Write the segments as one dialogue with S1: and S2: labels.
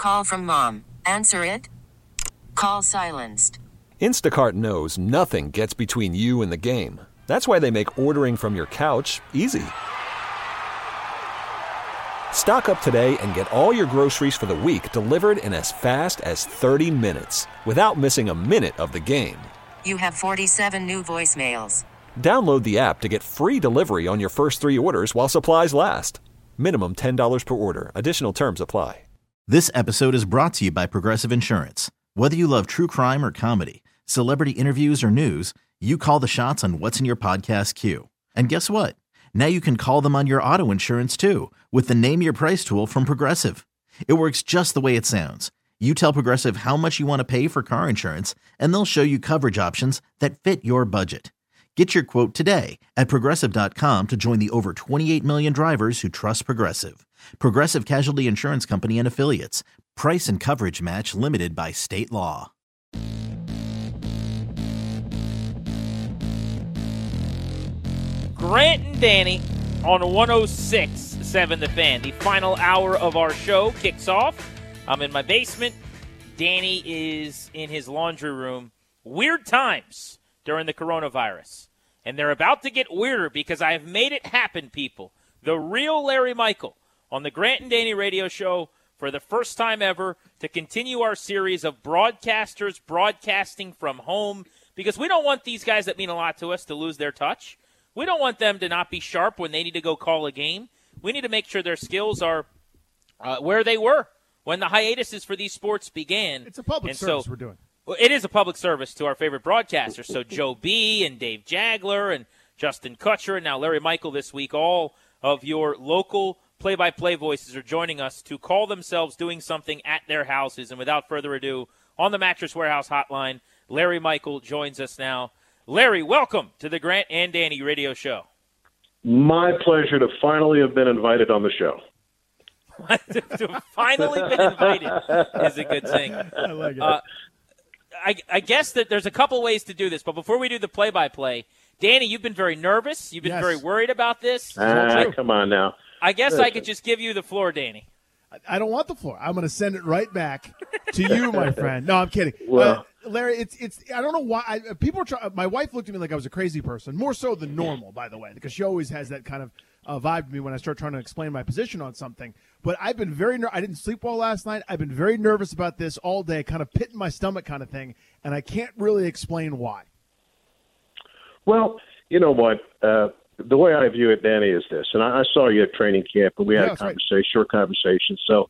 S1: Call from mom. Answer it. Call silenced.
S2: Instacart knows nothing gets between you and the game. That's why they make ordering from your couch easy. Stock up today and get all your groceries for the week delivered in as fast as 30 minutes without missing a minute of the game.
S1: You have 47 new voicemails.
S2: Download the app to get free delivery on your first 3 orders while supplies last. Minimum $10 per order. Additional terms apply.
S3: This episode is brought to you by Progressive Insurance. Whether you love true crime or comedy, celebrity interviews or news, you call the shots on what's in your podcast queue. And guess what? Now you can call them on your auto insurance too with the Name Your Price tool from Progressive. It works just the way it sounds. You tell Progressive how much you want to pay for car insurance, and they'll show you coverage options that fit your budget. Get your quote today at Progressive.com to join the over 28 million drivers who trust Progressive. Progressive Casualty Insurance Company and Affiliates. Price and coverage match limited by state law.
S4: Grant and Danny on 106.7 The Fan. The final hour of our show kicks off. I'm in my basement. Danny is in his laundry room. Weird times during the coronavirus. And they're about to get weirder because I have made it happen, people. The real Larry Michael on the Grant and Danny radio show for the first time ever to continue our series of broadcasters broadcasting from home, because we don't want these guys that mean a lot to us to lose their touch. We don't want them to not be sharp when they need to go call a game. We need to make sure their skills are where they were when the hiatuses for these sports began.
S5: It's a public service we're doing.
S4: Well, it is a public service to our favorite broadcasters. So Joe B. and Dave Jagler and Justin Kutcher and now Larry Michael this week, all of your local play-by-play voices are joining us to call themselves doing something at their houses. And without further ado, on the Mattress Warehouse hotline, Larry Michael joins us now. Larry, welcome to the Grant and Danny radio show.
S6: My pleasure to finally have been invited on the show.
S4: To have finally been invited is a good thing.
S5: I like it.
S4: I guess that there's a couple ways to do this, but before we do the play-by-play, Danny, you've been very nervous. You've been very worried about this.
S6: Come on now.
S4: I guess I could just give you the floor, Danny.
S5: I don't want the floor. I'm going to send it right back to you, my friend. No, I'm kidding.
S6: Well,
S5: Larry, it's. I don't know why. People are trying. My wife looked at me like I was a crazy person, more so than normal, by the way, because she always has that kind of vibe to me when I start trying to explain my position on something. But I've been very I didn't sleep well last night. I've been very nervous about this all day, kind of pit in my stomach kind of thing, and I can't really explain why.
S6: Well, you know what? The way I view it, Danny, is this, and I saw you at training camp, and we had a conversation, short conversation. So,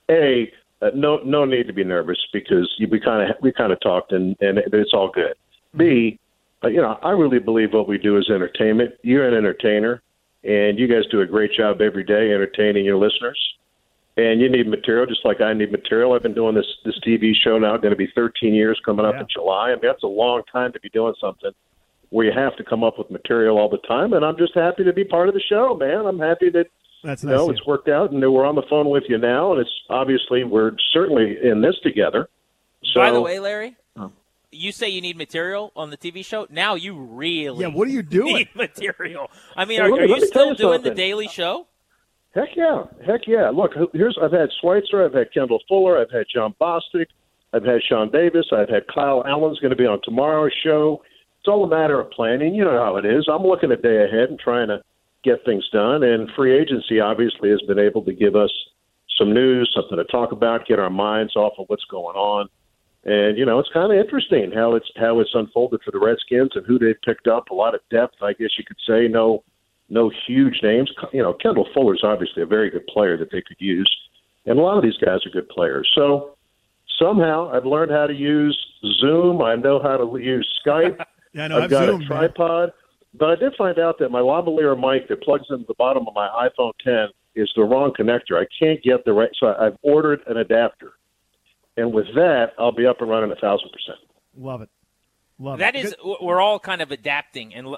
S6: no need to be nervous because we kind of talked, and it's all good. B, I really believe what we do is entertainment. You're an entertainer, and you guys do a great job every day entertaining your listeners. And you need material just like I need material. I've been doing this TV show now, going to be 13 years coming up in July. I mean, that's a long time to be doing something where you have to come up with material all the time. And I'm just happy to be part of the show, man. I'm happy that it's worked out, and we're on the phone with you now. And it's obviously we're certainly in this together. So,
S4: by the way, Larry, you say you need material on the TV show. Now you really
S5: what are you doing?
S4: Need material. I mean, are you still doing the Daily Show?
S6: Heck yeah. Look, I've had Schweitzer, I've had Kendall Fuller, I've had John Bostic, I've had Sean Davis, I've had Kyle Allen's going to be on tomorrow's show. It's all a matter of planning. You know how it is. I'm looking a day ahead and trying to get things done. And free agency obviously has been able to give us some news, something to talk about, get our minds off of what's going on. And, it's kind of interesting how it's unfolded for the Redskins and who they've picked up. A lot of depth, I guess you could say. No huge names. Kendall Fuller's obviously a very good player that they could use. And a lot of these guys are good players. So somehow I've learned how to use Zoom. I know how to use Skype.
S5: Yeah, no,
S6: I've got
S5: Zoom,
S6: a tripod. But I did find out that my lavalier mic that plugs into the bottom of my iPhone 10 is the wrong connector. I can't get the right. So I've ordered an adapter. And with that, I'll be up and running 1,000%.
S5: Love it.
S4: That is, we're all kind of adapting. And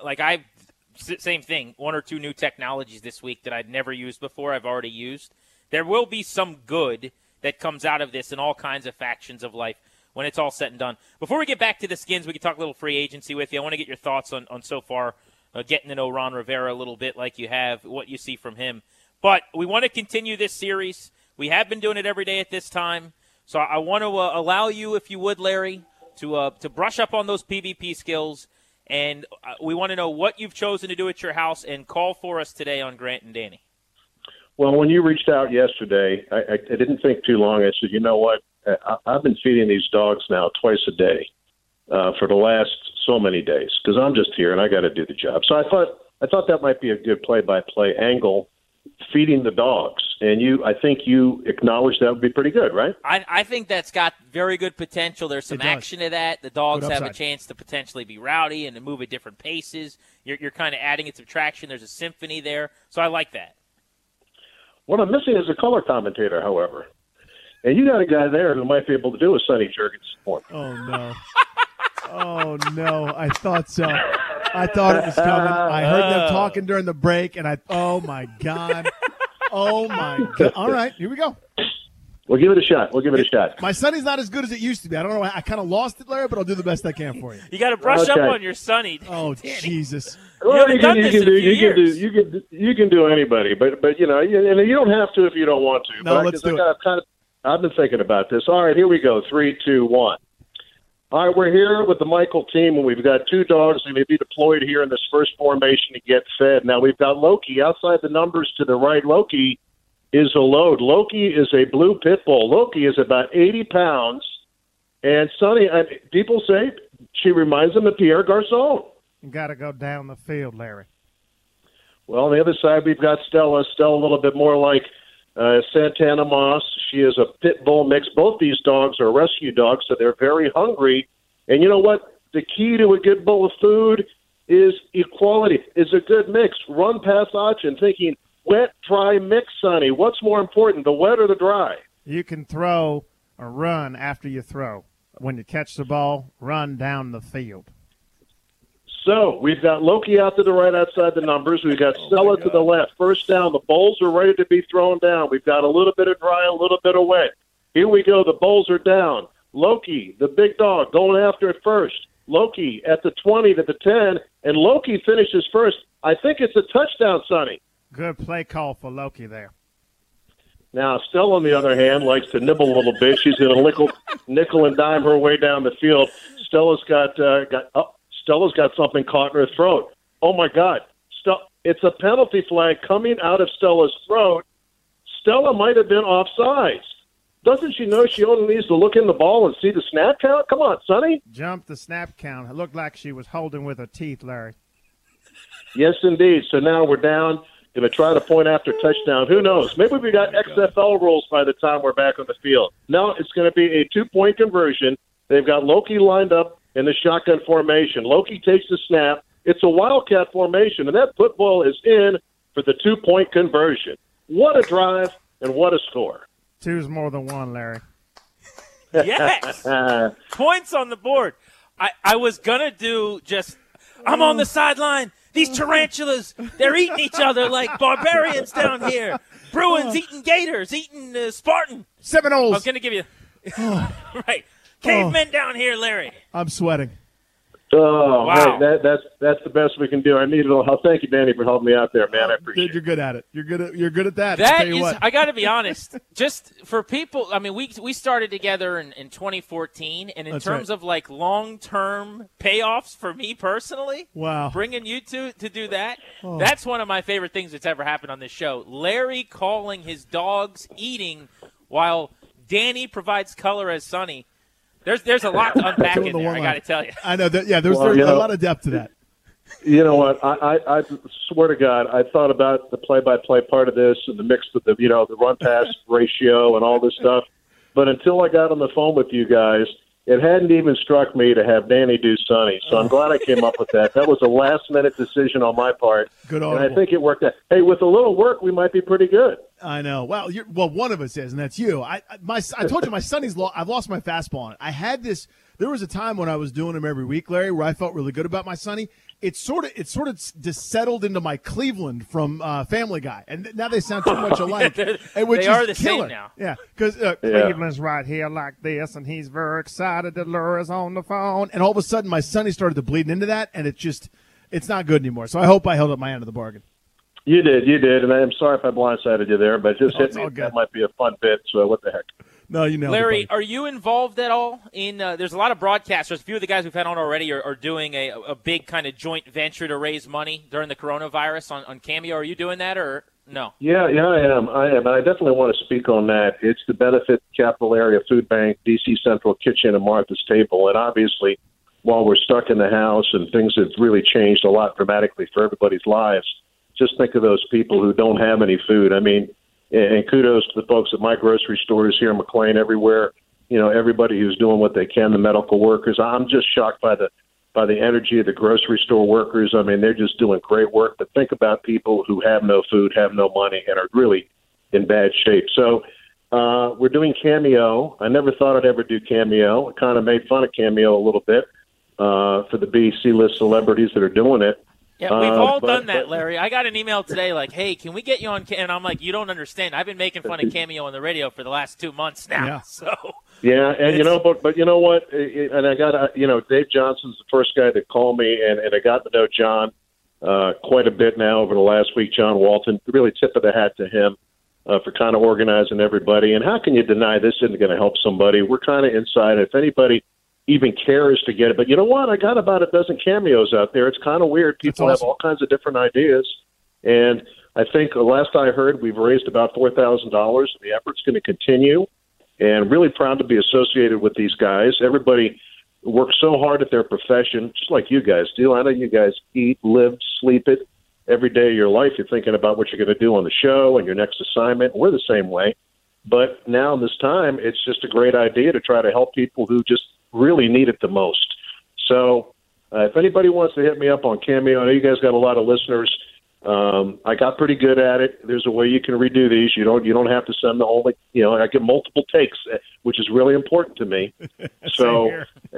S4: same thing, one or two new technologies this week that I'd never used before, I've already used. There will be some good that comes out of this in all kinds of factions of life when it's all said and done. Before we get back to the Skins, we can talk a little free agency with you. I want to get your thoughts on so far, getting to know Ron Rivera a little bit like you have, what you see from him. But we want to continue this series. We have been doing it every day at this time. So I want to allow you, if you would, Larry, to brush up on those PvP skills. And we want to know what you've chosen to do at your house, and call for us today on Grant and Danny.
S6: Well, when you reached out yesterday, I didn't think too long. I said, you know what? I've been feeding these dogs now twice a day for the last so many days because I'm just here and I got to do the job. So I thought that might be a good play-by-play angle, feeding the dogs. And I think you acknowledged that would be pretty good, right?
S4: I think that's got very good potential. There's some action to that. The dogs have a chance to potentially be rowdy and to move at different paces. You're kind of adding its subtraction. There's a symphony there. So I like that.
S6: What I'm missing is a color commentator, however. And you got a guy there who might be able to do a Sonny Jurgensen for me.
S5: Oh, no. Oh, no. I thought so. I thought it was coming. I heard them talking during the break, and oh, my God. Oh, my God. All right, here we go.
S6: We'll give it a shot.
S5: My Sonny's not as good as it used to be. I don't know. I kind of lost it, Larry, but I'll do the best I can for you.
S4: You got to brush up on your Sonny.
S5: Oh,
S4: Danny.
S5: Jesus.
S6: Well, you can do anybody, but you know, and you don't have to if you don't want to.
S5: No, let's do it.
S6: I've been thinking about this. All right, here we go. 3, 2, 1. All right, we're here with the Michael team, and we've got 2 dogs that may be deployed here in this first formation to get fed. Now, we've got Loki outside the numbers to the right. Loki is a load. Loki is a blue pit bull. Loki is about 80 pounds. And Sonny, people say she reminds them of Pierre Garçon.
S5: You got to go down the field, Larry.
S6: Well, on the other side, we've got Stella. Stella a little bit more like Santana Moss. She is a pit bull mix. Both these dogs are rescue dogs, so they're very hungry. And you know what? The key to a good bowl of food is equality, is a good mix. Run past option thinking, wet, dry mix, Sonny. What's more important, the wet or the dry?
S5: You can throw or run after you throw. When you catch the ball, run down the field.
S6: So we've got Loki out to the right outside the numbers. We've got Stella to the left. First down. The bowls are ready to be thrown down. We've got a little bit of dry, a little bit of wet. Here we go. The bowls are down. Loki, the big dog, going after it first. Loki at the 20 to the 10, and Loki finishes first. I think it's a touchdown, Sonny.
S5: Good play call for Loki there.
S6: Now, Stella, on the other hand, likes to nibble a little bit. She's going to nickel and dime her way down the field. Stella's got something caught in her throat. Oh, my God. It's a penalty flag coming out of Stella's throat. Stella might have been offsides. Doesn't she know she only needs to look in the ball and see the snap count? Come on, Sonny.
S5: Jump the snap count. It looked like she was holding with her teeth, Larry.
S6: Yes, indeed. So now we're down. Going to try to point after touchdown. Who knows? Maybe we got XFL rules by the time we're back on the field. No, it's going to be a 2-point conversion. They've got Loki lined up in the shotgun formation. Loki takes the snap. It's a wildcat formation, and that football is in for the 2-point conversion. What a drive and what a score.
S5: 2's more than 1, Larry.
S4: Yes. Points on the board. I was going to do just I'm on the sideline. These tarantulas, they're eating each other like barbarians down here. Bruins eating gators, eating Spartan.
S5: Seminoles.
S4: I was going to give you right. Cavemen down here, Larry.
S5: I'm sweating.
S6: Oh,
S4: wow.
S6: Hey, that's the best we can do. I need a little help. Thank you, Danny, for helping me out there, man. I appreciate it.
S5: Dude, you're good at it. You're good at that.
S4: That is, I got to be honest. Just for people, I mean, we started together in 2014, and in terms of like long-term payoffs for me personally,
S5: wow,
S4: bringing you two to do that, that's one of my favorite things that's ever happened on this show. Larry calling his dogs eating while Danny provides color as Sonny. There's a lot to unpack in there, I got to tell you.
S5: I know that. Yeah, there's a lot of depth to that.
S6: You know what? I swear to God, I thought about the play-by-play part of this and the mix of the the run-pass ratio and all this stuff. But until I got on the phone with you guys, it hadn't even struck me to have Danny do Sonny. So I'm glad I came up with that. That was a last-minute decision on my part.
S5: Good
S6: audible. And I think it worked out. Hey, with a little work, we might be pretty good.
S5: I know. Well, one of us is, and that's you. I told you my Sonny's I've lost my fastball on it. I had this. There was a time when I was doing them every week, Larry, where I felt really good about my Sonny. It's sort of just settled into my Cleveland from Family Guy, and now they sound too much alike. Which
S4: they are
S5: is
S4: the
S5: killer.
S4: same now.
S5: Yeah, because Cleveland's right here like this, and he's very excited that Laura's on the phone, and all of a sudden my Sonny started to bleed into that, and it's not good anymore. So I hope I held up my end of the bargain.
S6: You did, and I'm sorry if I blindsided you there, but just hit me. That might be a fun bit, so what the heck.
S5: No, you know.
S4: Larry, are you involved at all in there's a lot of broadcasters. A few of the guys we've had on already are doing a big kind of joint venture to raise money during the coronavirus on Cameo. Are you doing that or no?
S6: Yeah, I am. And I definitely want to speak on that. It's to benefit Capital Area Food Bank, DC Central Kitchen, and Martha's Table. And obviously, while we're stuck in the house and things have really changed a lot dramatically for everybody's lives, just think of those people who don't have any food. I mean, and kudos to the folks at my grocery stores here in McLean, everywhere. You know, everybody who's doing what they can, the medical workers. I'm just shocked by the energy of the grocery store workers. I mean, they're just doing great work. But think about people who have no food, have no money, and are really in bad shape. So we're doing Cameo. I never thought I'd ever do Cameo. I kind of made fun of Cameo a little bit for the BC list celebrities that are doing it.
S4: Yeah, we've all done that, Larry. I got an email today like, hey, can we get you on and I'm like, you don't understand. I've been making fun of Cameo on the radio for the last 2 months now.
S5: Yeah.
S4: So
S6: yeah, and you know, but you know what? And I got Dave Johnson's the first guy that called me, and I got to know John quite a bit now over the last week. John Walton, really tip of the hat to him for kind of organizing everybody. And how can you deny this isn't going to help somebody? We're kind of inside. If anybody even cares to get it. But you know what? I got about a dozen Cameos out there. It's kind of weird. People have all kinds of different ideas. And I think the last I heard, we've raised about $4,000. The effort's going to continue. And really proud to be associated with these guys. Everybody works so hard at their profession, just like you guys do. I know you guys eat, live, sleep it. Every day of your life, you're thinking about what you're going to do on the show and your next assignment. We're the same way. But now in this time, it's just a great idea to try to help people who just really need it the most. So if anybody wants to hit me up on Cameo, I know you guys got a lot of listeners. I got pretty good at it. There's a way you can redo these. You don't have to send the only, I get multiple takes, which is really important to me. So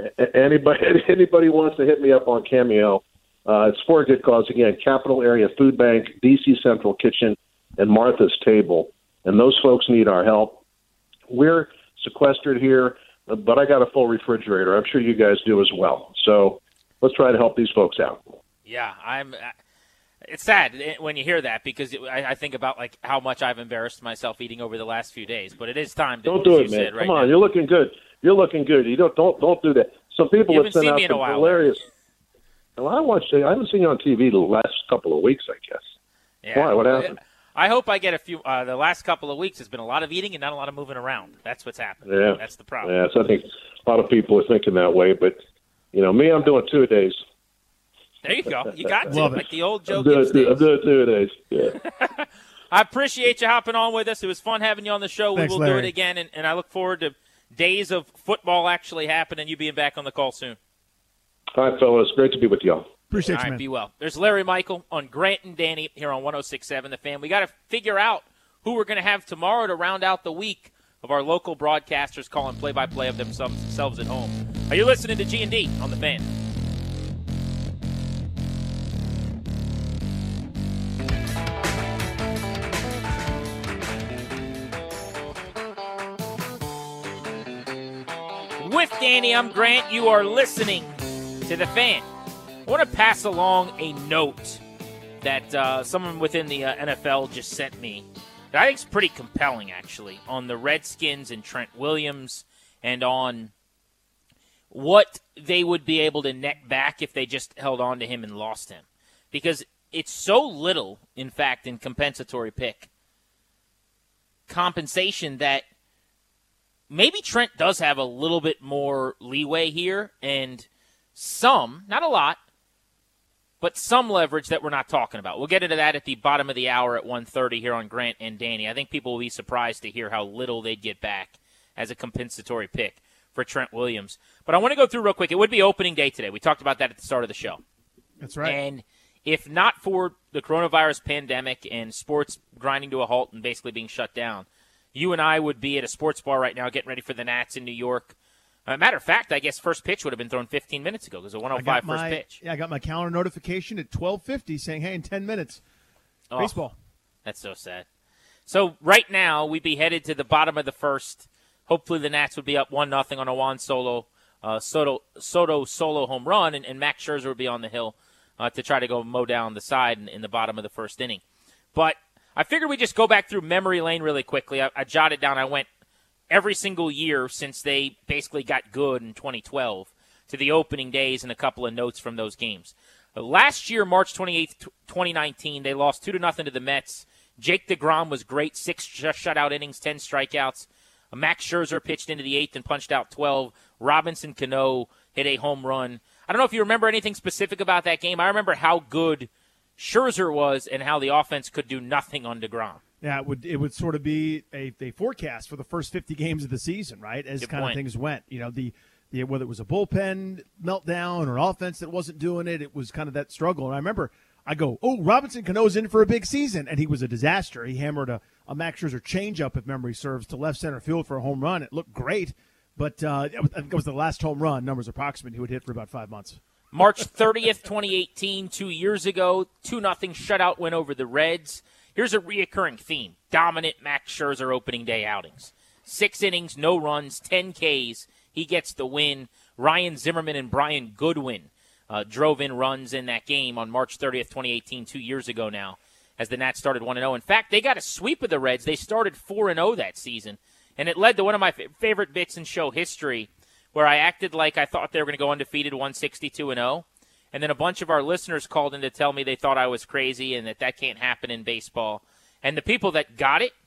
S6: anybody wants to hit me up on Cameo, it's for a good cause. Again, Capital Area Food Bank, DC Central Kitchen, and Martha's Table. And those folks need our help. We're sequestered here, but I got a full refrigerator. I'm sure you guys do as well. So let's try to help these folks out.
S4: Yeah, it's sad when you hear that because I think about like how much I've embarrassed myself eating over the last few days. But it is time.
S6: Don't do it, man. Come on, you're looking good. You're looking good. You don't do that. Some people have sent out some hilarious. Well, I haven't seen you on TV the last couple of weeks, I guess.
S4: Yeah.
S6: Why? What happened?
S4: I hope I get a few. The last couple of weeks has been a lot of eating and not a lot of moving around. That's what's happened.
S6: Yeah,
S4: that's the problem.
S6: Yeah, so I think a lot of people are thinking that way. But me, I'm doing 2 days.
S4: There you go. You got to
S5: Love
S4: like
S5: it.
S4: the old joke.
S6: I'm doing 2 days. Yeah.
S4: I appreciate you hopping on with us. It was fun having you on the show.
S5: Thanks,
S4: we will
S5: Larry.
S4: do it again, and I look forward to days of football actually happening. You being back on the call soon.
S6: All right, fellas. Great to be with y'all.
S5: Appreciate
S4: All
S5: you,
S4: right,
S5: man.
S4: be well. There's Larry Michael on Grant and Danny here on 106.7 The Fan. We got to figure out who we're going to have tomorrow to round out the week of our local broadcasters calling play-by-play of themselves at home. Are you listening to G&D on The Fan? With Danny, I'm Grant. You are listening to The Fan. I want to pass along a note that someone within the NFL just sent me that I think is pretty compelling, actually, on the Redskins and Trent Williams and on what they would be able to net back if they just held on to him and lost him. Because it's so little, in fact, in compensatory pick compensation that maybe Trent does have a little bit more leeway here and some, not a lot, but some leverage that we're not talking about. We'll get into that at the bottom of the hour at 1:30 here on Grant and Danny. I think people will be surprised to hear how little they'd get back as a compensatory pick for Trent Williams. But I want to go through real quick. It would be opening day today. We talked about that at the start of the show.
S5: That's right.
S4: And if not for the coronavirus pandemic and sports grinding to a halt and basically being shut down, you and I would be at a sports bar right now getting ready for the Nats in New York. Matter of fact, I guess first pitch would have been thrown 15 minutes ago because it was a 105 first pitch.
S5: Yeah, I got my calendar notification at 12:50 saying, hey, in 10 minutes, baseball.
S4: That's so sad. So right now, we'd be headed to the bottom of the first. Hopefully the Nats would be up 1-0 on a Juan Soto solo home run, and Max Scherzer would be on the hill to try to go mow down the side in the bottom of the first inning. But I figured we'd just go back through memory lane really quickly. I jotted down. I went every single year since they basically got good in 2012 to the opening days, and a couple of notes from those games. Last year, March 28th, 2019, they lost 2-0 to the Mets. Jake DeGrom was great, 6 shutout innings, 10 strikeouts. Max Scherzer pitched into the 8th and punched out 12. Robinson Cano hit a home run. I don't know if you remember anything specific about that game. I remember how good Scherzer was and how the offense could do nothing on DeGrom.
S5: Yeah, it would sort of be a forecast for the first 50 games of the season, right? As kind of things went. You know, the whether it was a bullpen meltdown or offense that wasn't doing it, it was kind of that struggle. And I remember I go, Robinson Cano's in for a big season, and he was a disaster. He hammered a Max Scherzer changeup, if memory serves, to left center field for a home run. It looked great, but I think it was the last home run, numbers approximate, he would hit for about 5 months.
S4: March 30th, 2018, 2 years ago, 2-0 shutout win over the Reds. Here's a reoccurring theme: dominant Max Scherzer opening day outings. 6 innings, no runs, 10 Ks. He gets the win. Ryan Zimmerman and Brian Goodwin drove in runs in that game on March 30th, 2018, 2 years ago now, as the Nats started 1-0. In fact, they got a sweep of the Reds. They started 4-0 that season, and it led to one of my favorite bits in show history, where I acted like I thought they were going to go undefeated 162-0, and then a bunch of our listeners called in to tell me they thought I was crazy and that can't happen in baseball. And the people that got it,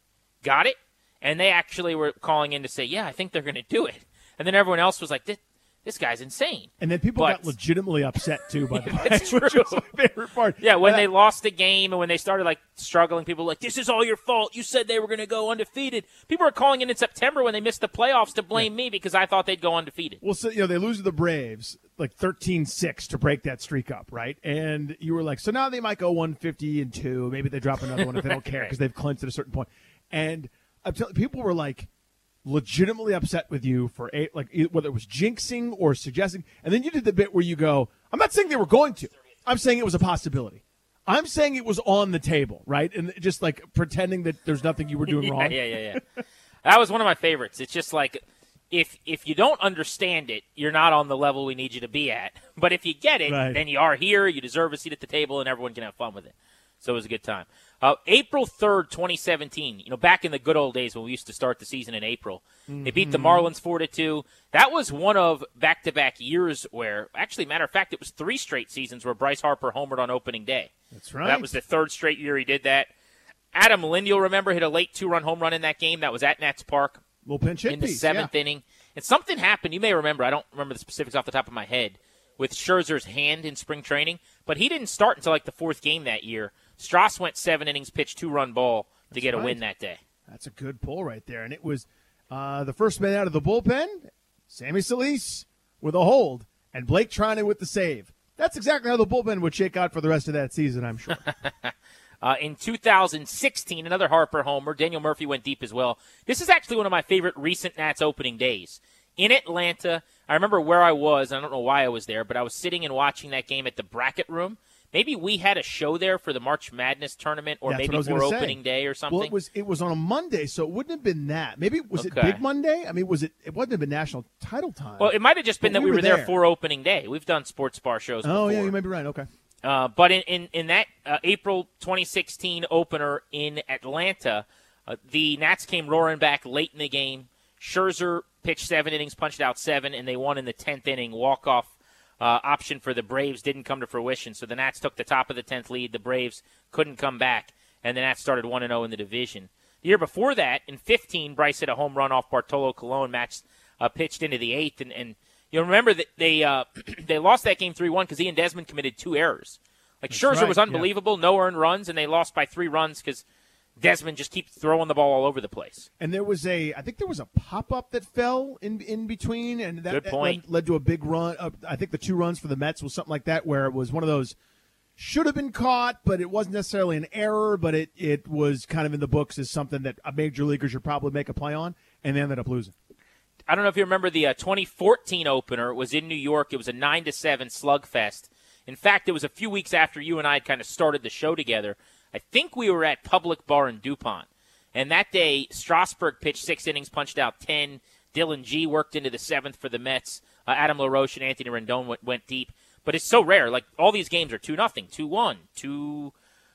S4: and they actually were calling in to say, yeah, I think they're going to do it. And then everyone else was like, this guy's insane.
S5: And then people got legitimately upset, too, by the way.
S4: That's true.
S5: Which was my favorite part.
S4: Yeah, when they lost the game and when they started, struggling, people were like, this is all your fault. You said they were going to go undefeated. People were calling in September when they missed the playoffs to blame me because I thought they'd go undefeated.
S5: Well, so, they lose to the Braves, 13-6 to break that streak up, right? And you were like, so now they might go 150-2. Maybe they drop another one if they don't care because they've clinched at a certain point. And people were like, legitimately upset with you for whether it was jinxing or suggesting, and then you did the bit where you go, I'm not saying they were going to, I'm saying it was a possibility. I'm saying it was on the table, right? And just pretending that there's nothing you were doing wrong.
S4: Yeah. That was one of my favorites. It's just if you don't understand it, you're not on the level we need you to be at. But if you get it, then you are here, you deserve a seat at the table, and everyone can have fun with it. So it was a good time. April 3rd, 2017, back in the good old days when we used to start the season in April, they beat the Marlins 4-2. That was one of back-to-back years where, actually, matter of fact, it was 3 straight seasons where Bryce Harper homered on opening day.
S5: That's right.
S4: That was the 3rd straight year he did that. Adam Lind, you'll remember, hit a late 2-run home run in that game. That was at Nats Park.
S5: Little pinch hit
S4: in the 7th inning. And something happened. You may remember. I don't remember the specifics off the top of my head with Scherzer's hand in spring training, but he didn't start until the 4th game that year. Strauss went 7 innings, pitched 2-run ball to get a win that day.
S5: That's a good pull right there. And it was the first man out of the bullpen, Sammy Solis with a hold, and Blake Treinen with the save. That's exactly how the bullpen would shake out for the rest of that season, I'm sure.
S4: In 2016, another Harper homer. Daniel Murphy went deep as well. This is actually one of my favorite recent Nats opening days. In Atlanta, I remember where I was. I don't know why I was there, but I was sitting and watching that game at the bracket room. Maybe we had a show there for the March Madness tournament, or maybe for opening day or something.
S5: Well, it was on a Monday, so it wouldn't have been that. Maybe was it Big Monday? I mean, it wouldn't have been national title time.
S4: Well, it might have just been that we were there for opening day. We've done sports bar shows before.
S5: Oh, yeah, you may be right. Okay.
S4: But in that April 2016 opener in Atlanta, the Nats came roaring back late in the game. Scherzer pitched 7 innings, punched out 7, and they won in the 10th inning. Walk-off option for the Braves didn't come to fruition, so the Nats took the top of the 10th lead. The Braves couldn't come back, and the Nats started 1-0 in the division. The year before that, in 15, Bryce hit a home run off Bartolo Colon, pitched into the 8th, and you'll remember that they lost that game 3-1 because Ian Desmond committed 2 errors. Scherzer was unbelievable, no earned runs, and they lost by 3 runs because Desmond just keeps throwing the ball all over the place.
S5: And I think there was a pop-up that fell in between, and that led to a big run. I think the 2 runs for the Mets was something like that, where it was one of those should have been caught, but it wasn't necessarily an error, but it was kind of in the books as something that a major leaguer should probably make a play on, and they ended up losing.
S4: I don't know if you remember the 2014 opener. It was in New York. It was a 9-7 slugfest. In fact, it was a few weeks after you and I had kind of started the show together. I think we were at Public Bar in DuPont. And that day, Strasburg pitched 6 innings, punched out 10. Dylan G worked into the 7th for the Mets. Adam LaRoche and Anthony Rendon went deep. But it's so rare. All these games are 2-0, 2-1,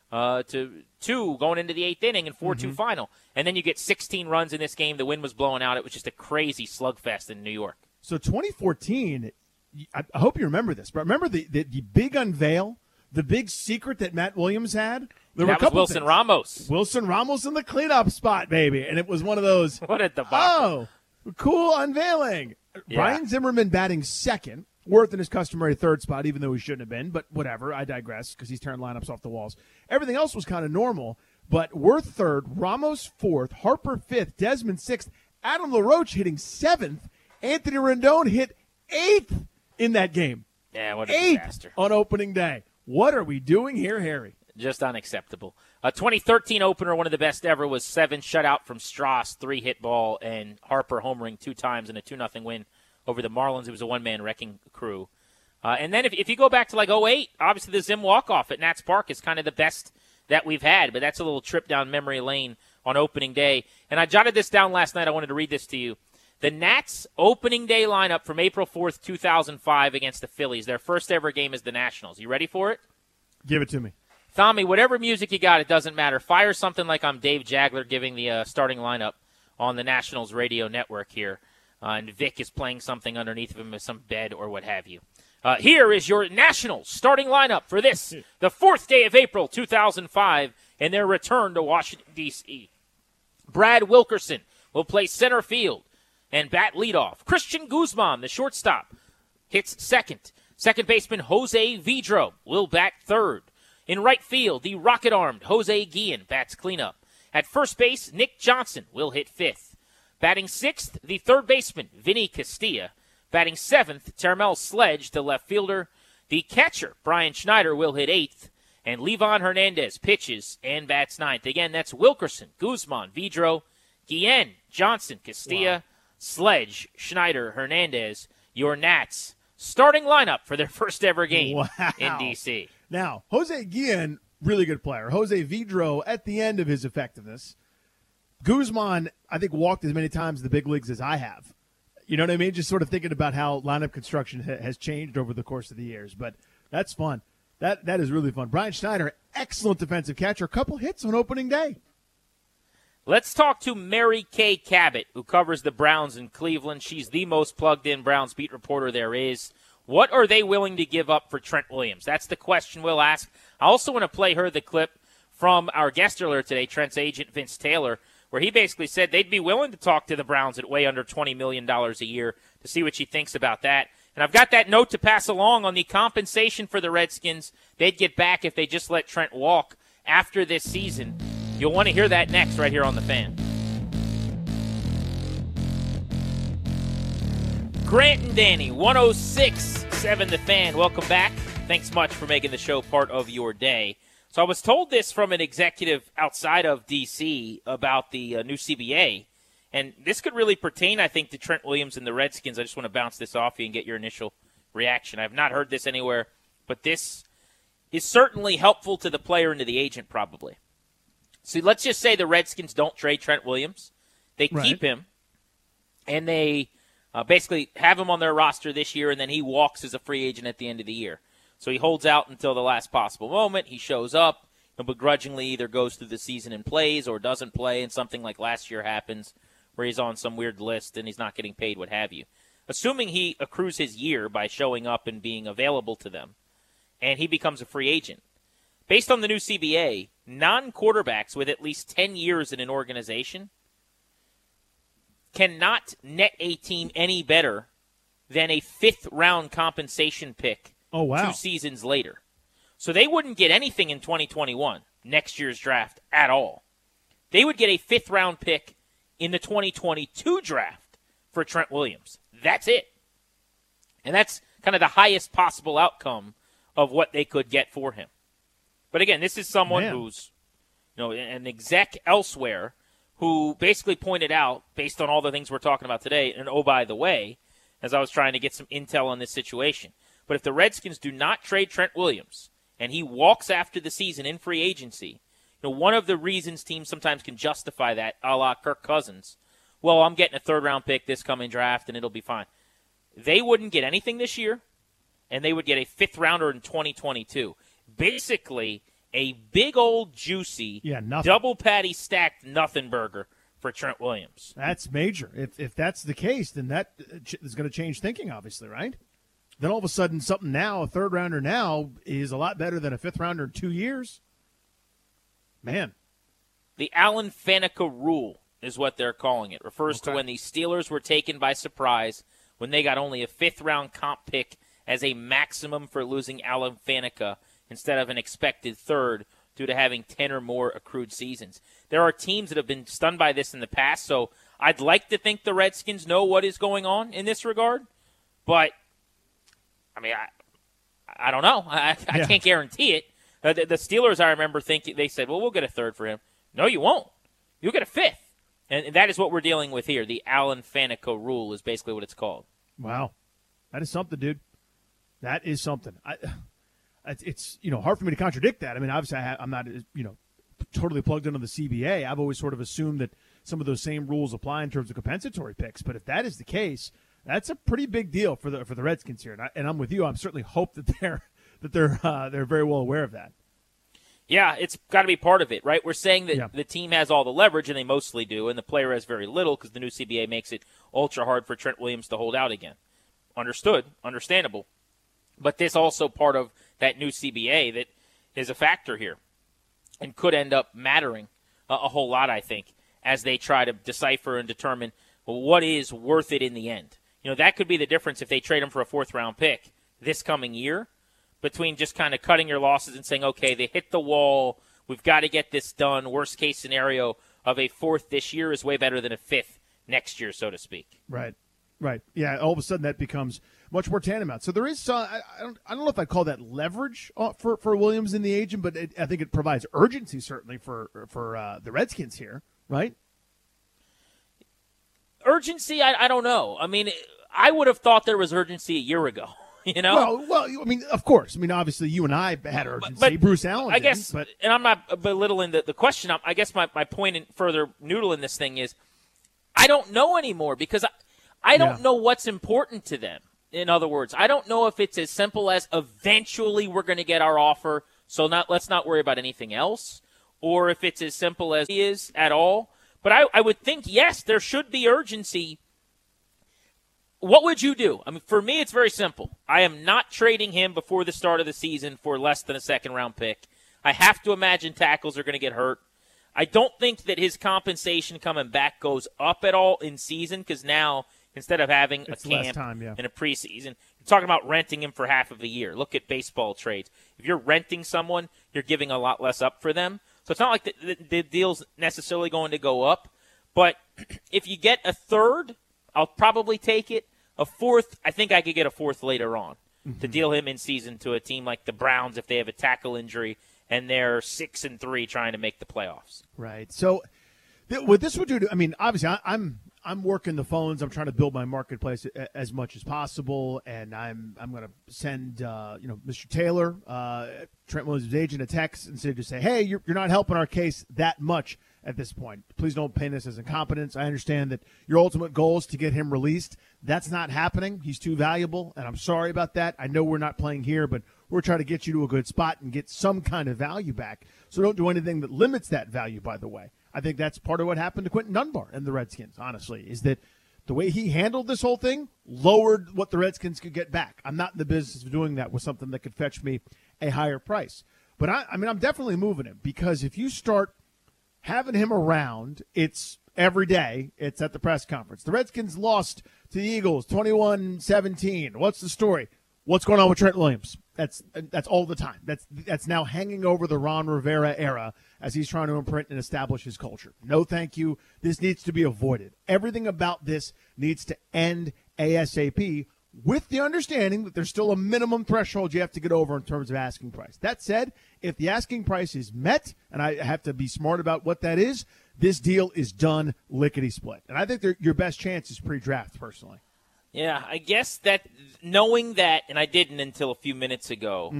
S4: to 2 going into the 8th inning and 4-2 final. And then you get 16 runs in this game. The wind was blowing out. It was just a crazy slugfest in New York.
S5: So 2014, I hope you remember this, but remember the big unveil, the big secret that Matt Williams had?
S4: That was Wilson Ramos.
S5: Wilson Ramos in the cleanup spot, baby. And it was one of those,
S4: what a debacle.
S5: Oh, cool unveiling. Yeah. Brian Zimmerman batting second. Worth in his customary third spot, even though he shouldn't have been. But whatever, I digress because he's tearing lineups off the walls. Everything else was kind of normal. But Worth third, Ramos fourth, Harper fifth, Desmond sixth, Adam LaRoche hitting 7th, Anthony Rendon hit 8th in that game.
S4: Yeah, what a disaster.
S5: On opening day. What are we doing here, Harry?
S4: Just unacceptable. A 2013 opener, one of the best ever, was 7 shutout from Strauss, 3 hit ball, and Harper homering 2 times in a 2-0 win over the Marlins. It was a one-man wrecking crew. And then if you go back to like 08, obviously the Zim walk-off at Nats Park is kind of the best that we've had, but that's a little trip down memory lane on opening day. And I jotted this down last night. I wanted to read this to you. The Nats opening day lineup from April 4th, 2005 against the Phillies. Their first ever game is the Nationals. You ready for it?
S5: Give it to me.
S4: Tommy, whatever music you got, it doesn't matter. Fire something like I'm Dave Jagler giving the starting lineup on the Nationals radio network here. And Vic is playing something underneath of him as some bed or what have you. Here is your Nationals starting lineup for this, the 4th day of April, 2005, and their return to Washington, D.C. Brad Wilkerson will play center field and bat leadoff. Christian Guzman, the shortstop, hits second. Second baseman Jose Vidro will bat third. In right field, the rocket-armed Jose Guillen bats cleanup. At first base, Nick Johnson will hit fifth. Batting sixth, the third baseman, Vinny Castilla. Batting seventh, Termel Sledge, the left fielder. The catcher, Brian Schneider, will hit eighth. And Levon Hernandez pitches and bats ninth. Again, that's Wilkerson, Guzman, Vidro, Guillen, Johnson, Castilla, Sledge, Schneider, Hernandez. Your Nats starting lineup for their first ever game in D.C.
S5: Now, Jose Guillen, really good player. Jose Vidro, at the end of his effectiveness. Guzman, I think, walked as many times in the big leagues as I have. You know what I mean? Just sort of thinking about how lineup construction has changed over the course of the years. But that's fun. That is really fun. Brian Schneider, excellent defensive catcher. A couple hits on opening day.
S4: Let's talk to Mary Kay Cabot, who covers the Browns in Cleveland. She's the most plugged-in Browns beat reporter there is. What are they willing to give up for Trent Williams? That's the question we'll ask. I also want to play her the clip from our guest earlier today, Trent's agent, Vince Taylor, where he basically said they'd be willing to talk to the Browns at way under $20 million a year to see what she thinks about that. And I've got that note to pass along on the compensation for the Redskins they'd get back if they just let Trent walk after this season. You'll want to hear that next right here on The Fan. Grant and Danny, 106.7 The Fan. Welcome back. Thanks much for making the show part of your day. So I was told this from an executive outside of D.C. about the new CBA, and this could really pertain, I think, to Trent Williams and the Redskins. I just want to bounce this off you and get your initial reaction. I have not heard this anywhere, but this is certainly helpful to the player and to the agent probably. See, let's just say the Redskins don't trade Trent Williams. They keep him, and they basically have him on their roster this year, and then he walks as a free agent at the end of the year. So he holds out until the last possible moment. He shows up and begrudgingly either goes through the season and plays or doesn't play, and something like last year happens where he's on some weird list and he's not getting paid, what have you. Assuming he accrues his year by showing up and being available to them, and he becomes a free agent. Based on the new CBA, non-quarterbacks with at least 10 years in an organization cannot net a team any better than a fifth-round compensation pick 2 seasons later. So they wouldn't get anything in 2021, next year's draft, at all. They would get a fifth-round pick in the 2022 draft for Trent Williams. That's it. And that's kind of the highest possible outcome of what they could get for him. But again, this is someone who's, an exec elsewhere who basically pointed out, based on all the things we're talking about today, and oh, by the way, as I was trying to get some intel on this situation, but if the Redskins do not trade Trent Williams and he walks after the season in free agency, one of the reasons teams sometimes can justify that, a la Kirk Cousins, well, I'm getting a third-round pick this coming draft and it'll be fine. They wouldn't get anything this year, and they would get a fifth-rounder in 2022. Basically, a big old juicy double patty stacked nothing burger for Trent Williams.
S5: That's major. If that's the case, then that is going to change thinking, obviously, right? Then all of a sudden something now, a third rounder now, is a lot better than a fifth rounder in 2 years. Man.
S4: The Alan Faneca rule is what they're calling it. Refers to when the Steelers were taken by surprise when they got only a fifth-round comp pick as a maximum for losing Alan Faneca instead of an expected third due to having 10 or more accrued seasons. There are teams that have been stunned by this in the past, so I'd like to think the Redskins know what is going on in this regard, but I mean, I don't know. I can't guarantee it. The Steelers, I remember thinking, they said, well, we'll get a third for him. No, you won't. You'll get a fifth. And that is what we're dealing with here. The Alan Faneca rule is basically what it's called.
S5: Wow. That is something, dude. That is something. It's hard for me to contradict that. I mean, obviously I'm not totally plugged into the CBA. I've always sort of assumed that some of those same rules apply in terms of compensatory picks. But if that is the case, that's a pretty big deal for the Redskins here. And I'm with you. I'm certainly hope that they're very well aware of that.
S4: Yeah, it's got to be part of it, right? We're saying that the team has all the leverage, and they mostly do, and the player has very little because the new CBA makes it ultra hard for Trent Williams to hold out again. Understood, understandable. But this also part of that new CBA that is a factor here and could end up mattering a whole lot, I think, as they try to decipher and determine what is worth it in the end. That could be the difference if they trade him for a fourth-round pick this coming year, between just kind of cutting your losses and saying, okay, they hit the wall, we've got to get this done. Worst case scenario of a fourth this year is way better than a fifth next year, so to speak.
S5: Right. Yeah, all of a sudden that becomes much more tantamount. So there is, I don't know if I call that leverage for Williams in the agent, but I think it provides urgency certainly for the Redskins here, right?
S4: Urgency, I don't know. I mean, I would have thought there was urgency a year ago.
S5: Well, I mean, of course. I mean, obviously, you and I had urgency. But Bruce Allen
S4: I guess, and I'm not belittling the question. I guess my point in further noodling this thing is I don't know anymore because I don't know what's important to them. In other words, I don't know if it's as simple as eventually we're going to get our offer, so let's not worry about anything else, or if it's as simple as it is at all. But I would think, yes, there should be urgency. What would you do? I mean, for me, it's very simple. I am not trading him before the start of the season for less than a second-round pick. I have to imagine tackles are going to get hurt. I don't think that his compensation coming back goes up at all in season because now, instead of having a camp and a preseason, you're talking about renting him for half of the year. Look at baseball trades. If you're renting someone, you're giving a lot less up for them. So it's not like the deal's necessarily going to go up. But if you get a third, I'll probably take it. A fourth, I think I could get a fourth later on to deal him in season to a team like the Browns if they have a tackle injury and they're 6-3 trying to make the playoffs.
S5: Right. So what this would do, I mean, obviously I'm working the phones. I'm trying to build my marketplace as much as possible, and I'm going to send Mr. Taylor, Trent Williams' agent, a text and say, hey, you're not helping our case that much at this point. Please don't paint this as incompetence. I understand that your ultimate goal is to get him released. That's not happening. He's too valuable, and I'm sorry about that. I know we're not playing here, but we're trying to get you to a good spot and get some kind of value back. So don't do anything that limits that value, by the way. I think that's part of what happened to Quentin Dunbar and the Redskins, honestly, is that the way he handled this whole thing lowered what the Redskins could get back. I'm not in the business of doing that with something that could fetch me a higher price. But, I mean, I'm definitely moving him because if you start having him around, it's every day. It's at the press conference. The Redskins lost to the Eagles 21-17. What's the story? What's going on with Trent Williams? That's all the time. That's now hanging over the Ron Rivera era as he's trying to imprint and establish his culture. No, thank you. This needs to be avoided. Everything about this needs to end ASAP with the understanding that there's still a minimum threshold you have to get over in terms of asking price. That said, if the asking price is met, and I have to be smart about what that is, this deal is done lickety-split. And I think your best chance is pre-draft, personally.
S4: Yeah, I guess that knowing that, and I didn't until a few minutes ago,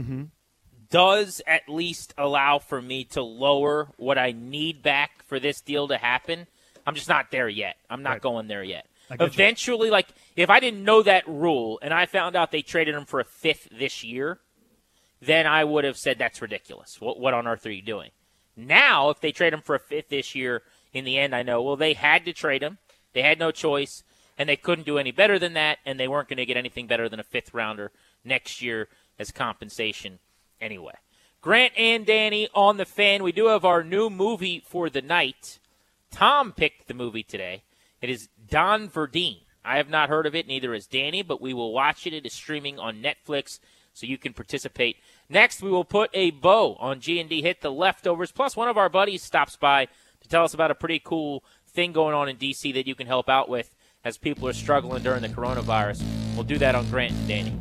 S4: does at least allow for me to lower what I need back for this deal to happen. I'm just not there yet. I'm not going there yet. Eventually, like, if I didn't know that rule and I found out they traded him for a fifth this year, then I would have said that's ridiculous. What on earth are you doing? Now, if they trade him for a fifth this year, in the end, I know, well, they had to trade him. They had no choice, and they couldn't do any better than that, and they weren't going to get anything better than a fifth-rounder next year as compensation anyway. Grant and Danny on the Fan. We do have our new movie for the night. Tom picked the movie today. It is Don Verdean. I have not heard of it, neither has Danny, but we will watch it. It is streaming on Netflix, so you can participate. Next, we will put a bow on G&D Hit the Leftovers, plus one of our buddies stops by to tell us about a pretty cool thing going on in D.C. that you can help out with as people are struggling during the coronavirus. We'll do that on Grant and Danny.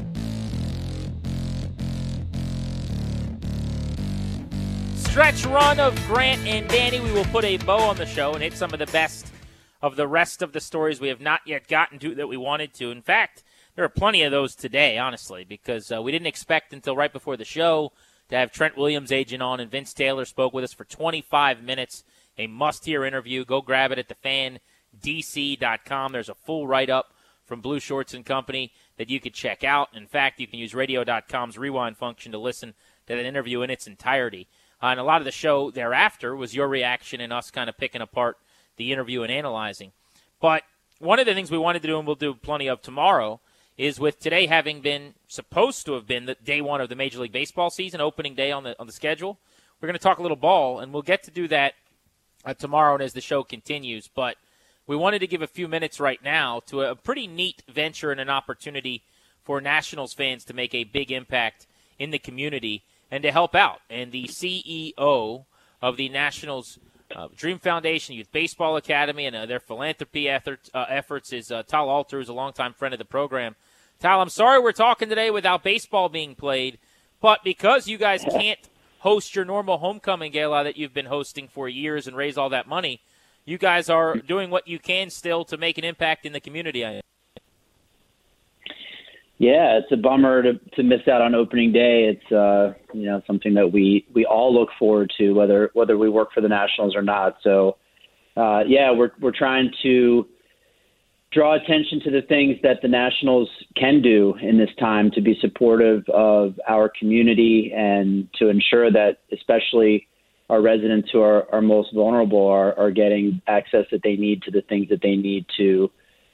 S4: Stretch run of Grant and Danny. We will put a bow on the show and hit some of the best of the rest of the stories we have not yet gotten to that we wanted to. In fact, there are plenty of those today, honestly, because we didn't expect until right before the show to have Trent Williams' agent on, and Vince Taylor spoke with us for 25 minutes. A must-hear interview. Go grab it at thefandc.com. There's a full write-up from Blue Shorts and Company that you could check out. In fact, you can use radio.com's rewind function to listen to that interview in its entirety. And a lot of the show thereafter was your reaction and us kind of picking apart the interview and analyzing. But one of the things we wanted to do, and we'll do plenty of tomorrow, is with today having been supposed to have been the day one of the Major League Baseball season, opening day on the schedule, we're going to talk a little ball, and we'll get to do that tomorrow and as the show continues. But we wanted to give a few minutes right now to a pretty neat venture and an opportunity for Nationals fans to make a big impact in the community and to help out. And the CEO of the Nationals Dream Foundation, Youth Baseball Academy, and their philanthropy efforts is Tal Alter, who's a longtime friend of the program. Tal, I'm sorry we're talking today without baseball being played, but because you guys can't host your normal homecoming gala that you've been hosting for years and raise all that money, you guys are doing what you can still to make an impact in the community.
S7: Yeah, it's a bummer to miss out on opening day. It's something that we all look forward to, whether we work for the Nationals or not. So we're trying to draw attention to the things that the Nationals can do in this time to be supportive of our community and to ensure that especially our residents who are most vulnerable are getting access that they need to the things that they need to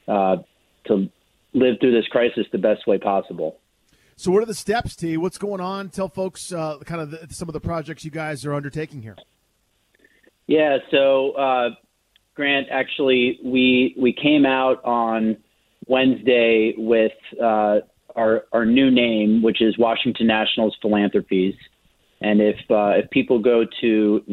S7: live through this crisis the best way possible.
S5: So what are the steps, T? What's going on? Tell folks some of the projects you guys are undertaking here.
S7: Yeah, so Grant, actually, we came out on Wednesday with our new name, which is Washington Nationals Philanthropies. And if people go to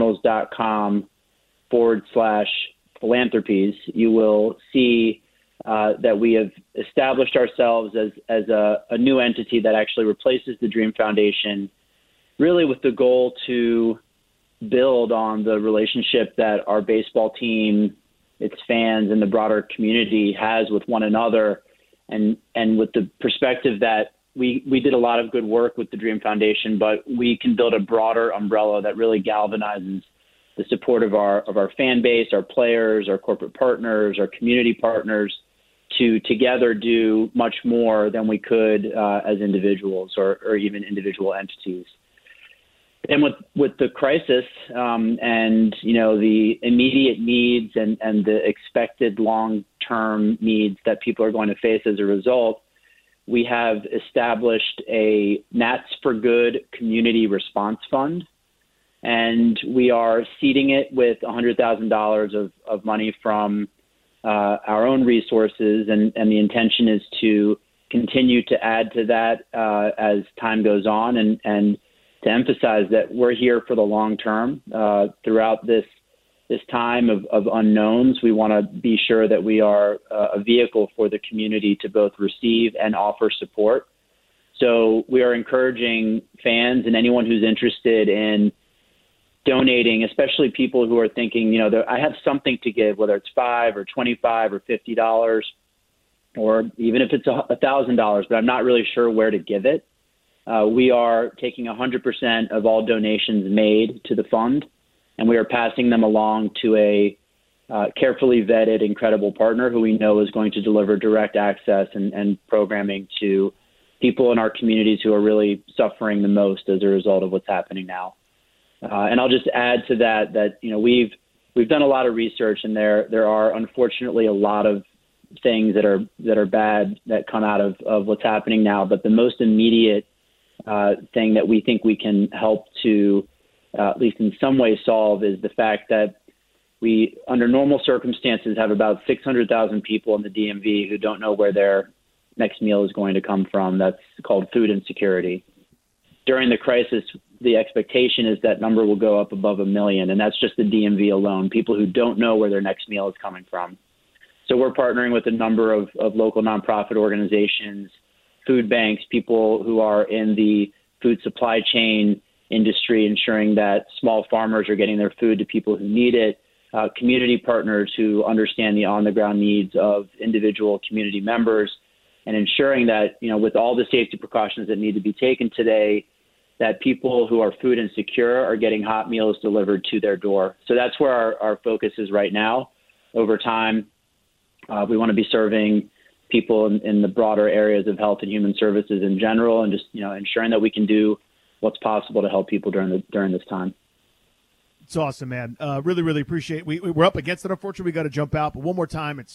S7: nationals.com/philanthropies, you will see that we have established ourselves as a new entity that actually replaces the Dream Foundation, really with the goal to build on the relationship that our baseball team, its fans, and the broader community has with one another, and with the perspective that we did a lot of good work with the Dream Foundation, but we can build a broader umbrella that really galvanizes the support of our fan base, our players, our corporate partners, our community partners, to together do much more than we could as individuals or even individual entities. And with the crisis and the immediate needs and the expected long-term needs that people are going to face as a result, we have established a Nats for Good community response fund, and we are seeding it with $100,000 of money from our own resources, and the intention is to continue to add to that as time goes on, and to emphasize that we're here for the long term. Throughout this time of unknowns, we want to be sure that we are a vehicle for the community to both receive and offer support. So we are encouraging fans and anyone who's interested in donating, especially people who are thinking, I have something to give, whether it's $5 or $25 or $50, or even if it's $1,000, but I'm not really sure where to give it. We are taking 100% of all donations made to the fund, and we are passing them along to a carefully vetted, incredible partner who we know is going to deliver direct access and programming to people in our communities who are really suffering the most as a result of what's happening now. And I'll just add to that we've done a lot of research, and there are unfortunately a lot of things that are bad that come out of what's happening now. But the most immediate thing that we think we can help to at least in some way solve is the fact that we, under normal circumstances, have about 600,000 people in the DMV who don't know where their next meal is going to come from. That's called food insecurity. During the crisis, the expectation is that number will go up above 1 million, and that's just the DMV alone, people who don't know where their next meal is coming from. So we're partnering with a number of local nonprofit organizations, food banks, people who are in the food supply chain industry, ensuring that small farmers are getting their food to people who need it, community partners who understand the on-the-ground needs of individual community members, and ensuring that, with all the safety precautions that need to be taken today, that people who are food insecure are getting hot meals delivered to their door. So that's where our focus is right now. Over time, we want to be serving people in the broader areas of health and human services in general, and just ensuring that we can do what's possible to help people during this time.
S5: It's awesome, man. Really, really appreciate it. We're up against it. Unfortunately, we got to jump out. But one more time, it's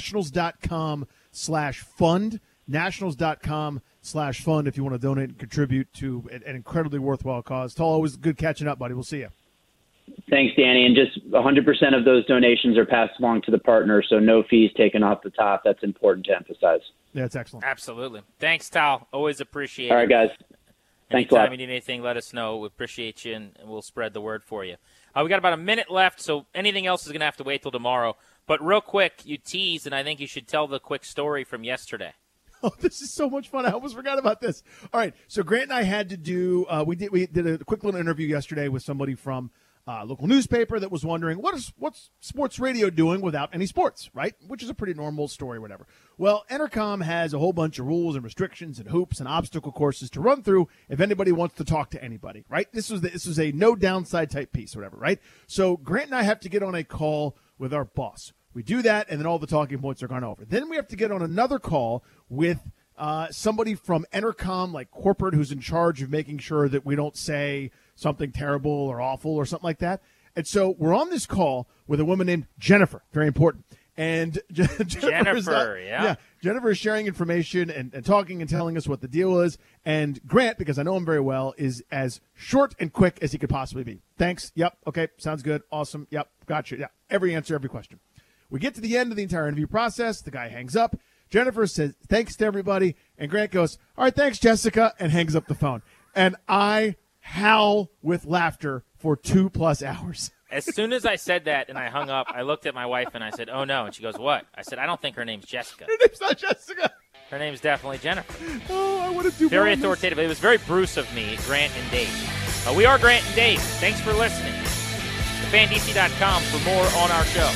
S5: nationals.com/fund. Nationals.com/fund if you want to donate and contribute to an incredibly worthwhile cause. Tal, always good catching up, buddy. We'll see you.
S7: Thanks, Danny. And just 100% of those donations are passed along to the partner, so no fees taken off the top. That's important to emphasize.
S5: Yeah, that's excellent.
S4: Absolutely. Thanks, Tal. Always appreciate it.
S7: All right, guys. Thanks a lot.
S4: Anytime you need anything, let us know. We appreciate you, and we'll spread the word for you. We got about a minute left, so anything else is going to have to wait till tomorrow. But real quick, you teased, and I think you should tell the quick story from yesterday.
S5: Oh, this is so much fun. I almost forgot about this. All right, so Grant and I had to do we did a quick little interview yesterday with somebody from local newspaper that was wondering what's sports radio doing without any sports, right? Which is a pretty normal story, whatever. Well, Entercom has a whole bunch of rules and restrictions and hoops and obstacle courses to run through if anybody wants to talk to anybody, right? This was a no downside type piece or whatever, right? So Grant and I have to get on a call with our boss. We do that, and then all the talking points are gone over. Then we have to get on another call with somebody from Entercom, like corporate, who's in charge of making sure that we don't say something terrible or awful or something like that. And so we're on this call with a woman named Jennifer, very important. And Jennifer is sharing information and talking and telling us what the deal is. And Grant, because I know him very well, is as short and quick as he could possibly be. Thanks. Yep. Okay. Sounds good. Awesome. Yep. Gotcha. Yeah. Every answer, every question. We get to the end of the entire interview process. The guy hangs up. Jennifer says, thanks to everybody. And Grant goes, all right, thanks, Jessica, and hangs up the phone. And I howl with laughter for 2+ hours.
S4: As soon as I said that and I hung up, I looked at my wife and I said, oh, no. And she goes, what? I said, I don't think her name's Jessica.
S5: Her name's not Jessica.
S4: Her name's definitely Jennifer.
S5: Oh, I want to do
S4: very authoritative. It was very Bruce of me, Grant and Dave. We are Grant and Dave. Thanks for listening. TheFanDC.com for more on our show.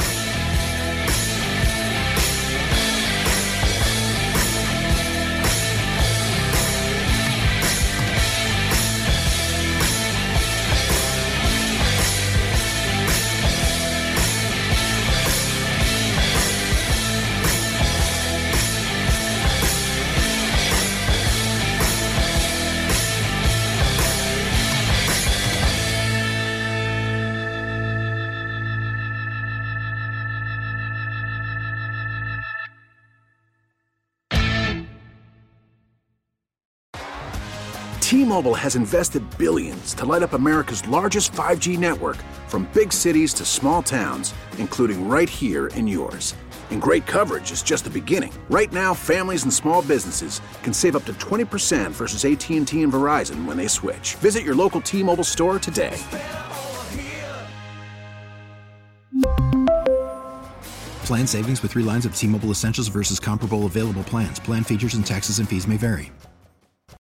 S8: T-Mobile has invested billions to light up America's largest 5G network, from big cities to small towns, including right here in yours. And great coverage is just the beginning. Right now, families and small businesses can save up to 20% versus AT&T and Verizon when they switch. Visit your local T-Mobile store today.
S9: Plan savings with 3 lines of T-Mobile Essentials versus comparable available plans. Plan features and taxes and fees may vary.